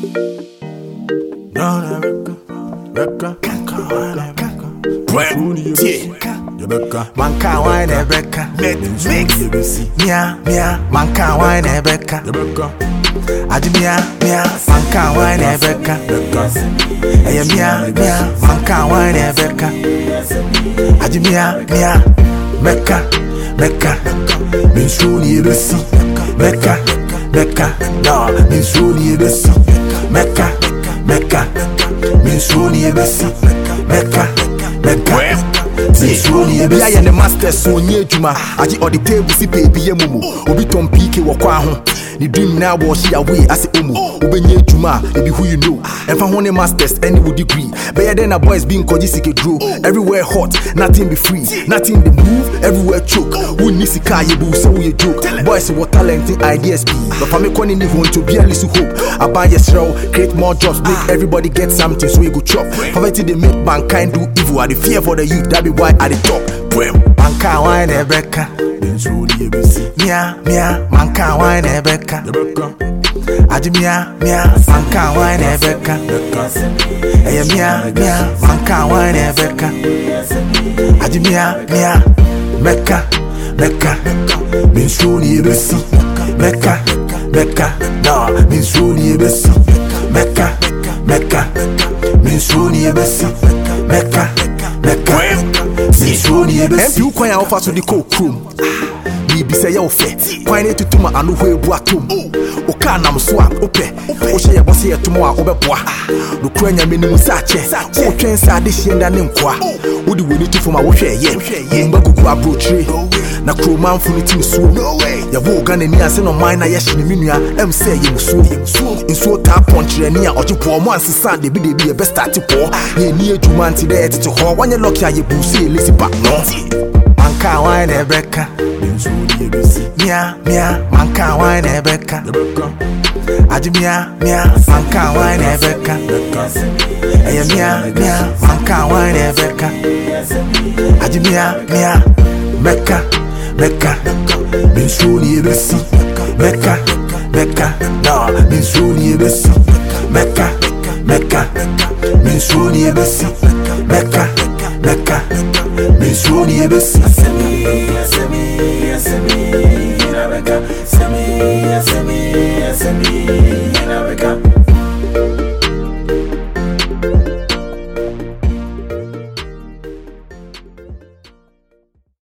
No, Rebecca, Manka wine Rebecca, mix, mia, Manka wine Rebecca, Admia, Manka wine Rebecca, mia, Manka wine Rebecca, Admia, Mecca, Minshuni Bessi, Mecca, no, Minshuni Bessi, Mecca, Minshuni Bessi, Mecca. Bia ye ne master so nye juma aji all the table si baby ye mumu obi tom pk wo kwa ho ni dream na wo shi away as omu obenye juma e be who you know enfa ho ne masters any would degree better than a boys being koji sike draw everywhere hot nothing be free nothing the move everywhere choke who ni sika ye bu so we joke boys what talent ideas be but for me koni ni want to be a little hope about yourself create more jobs make everybody get something so we go chop poverty they make mankind do evil I the fear for the youth that be why I the talk Manka wine Rebecca, mia, Manka wine Rebecca, Admia, Manka wine Rebecca, mia, Manka wine Rebecca, Admia, Mecca, Minshuni Bessi, Mecca, no, Minshuni Bessi, Mecca, Minshuni Bessi, Mecca. MP kwanya ofa so the coke room bibi say you fe kwanya tutuma anu ho ebu atom o ka nam so a ope o hye ye bose ye tomo a obeboa no kwanya menimu sa che o twen sa de hye nda ne nkoa wo de woni tifo ma wo hwe ye mba gugu abrochire na kroman fu ni tim so ya wo ga na ni ase no man na ye hye ni menua em say ye musuo nsuo ta ponchire ni a ojepo mo ansesa de bi ye best start po ye ni adwuma nti de ye tete ho wanye lucky aye busu ye lesipa no Manka wine Rebecca, mia, Manka wine Rebecca, Admia, Manka wine Rebecca, mia, Manka wine Rebecca, Admia, Mecca, Minshuni Bessi, Mecca, no, Minshuni Bessi, Mecca, Minshuni Bessi, Mecca. Minshuni Bessi.